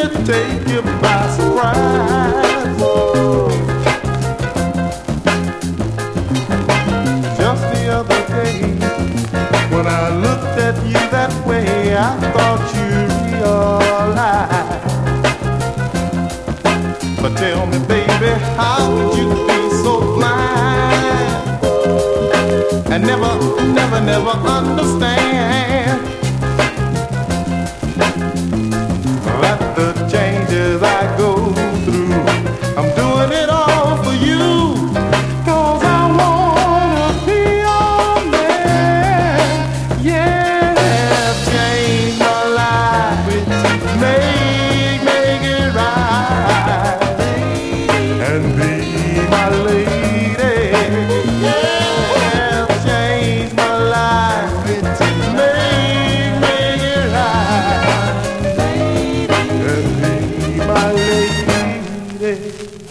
take you by surprise. Just the other day, when I looked at you that way, I thought you realized. But tell me, baby, how could you be so blind and never understand that the changes I go through, I'm doing it all for you, 'cause I wanna be your man. Yeah, change my life, make it right, and be my lady. Yeah, change my life, make it right, and be my lady.